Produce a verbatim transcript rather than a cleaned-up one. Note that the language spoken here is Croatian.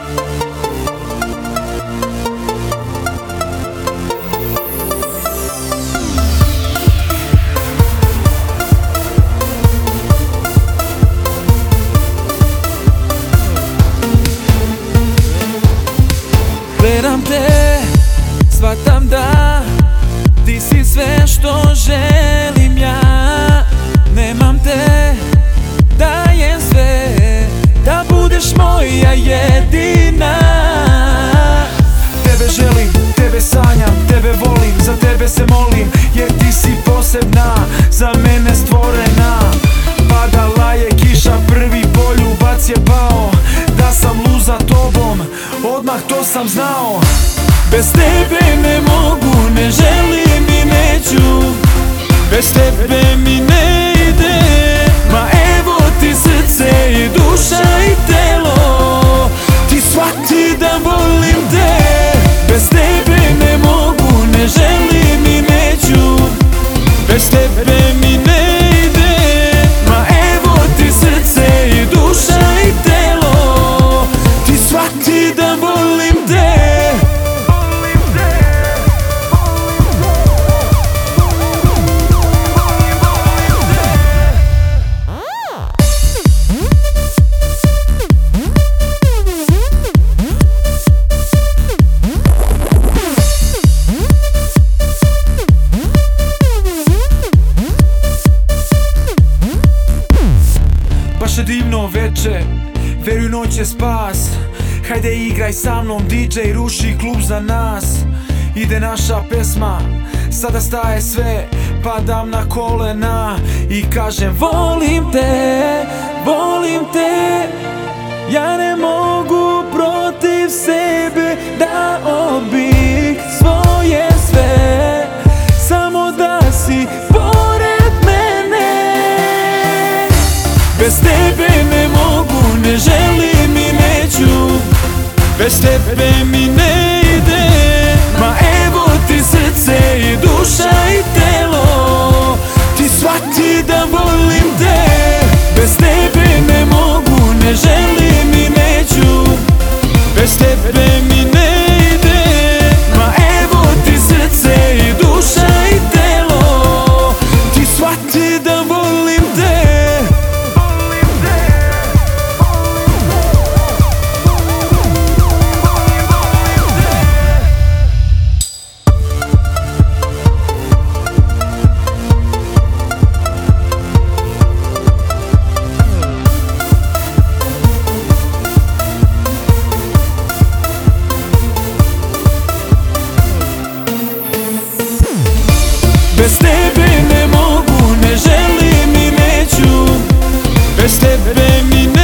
Gledam te, shvatam da ti si sve što želim ja. Nemam te, dajem sve da budeš moja jedina. Tebe želim, tebe sanjam, tebe volim, za tebe se molim, jer ti si posebna, za mene stvorena. Padala je kiša, prvi poljubac je pao, da sam lud za tobom, odmah to sam znao. Bez tebe ne mogu, ne želim i neću, bez tebe mi ne ide. Ma evo ti srce i duša i telo, ti shvati da volim te. Bez tebe ne mogu, ne želim i neću, bez tebe mi ne ide. Ma evo ti srce i duša i telo, ti shvati da volim te. Baš je divno veče, veruj noć je spas. Hajde igraj sa mnom, D J ruši klub za nas. Ide naša pesma, sada staje sve, padam na kolena i kažem Volim te, volim te, ja ne mogu protiv sebe da odbih svoje sve, samo da si pored mene. Bez tebe ne mogu, ne želim i neću, bez tebe mi ne ide. Ma evo ti srce i duša i telo, ti shvati da volim te. Bez tebe ne mogu, ne želim i neću, bez tebe mi ne ide. Ma evo ti srce i duša i telo, ti shvati da volim te. Bez tebe ne mogu, ne želim i neću, bez tebe mi ne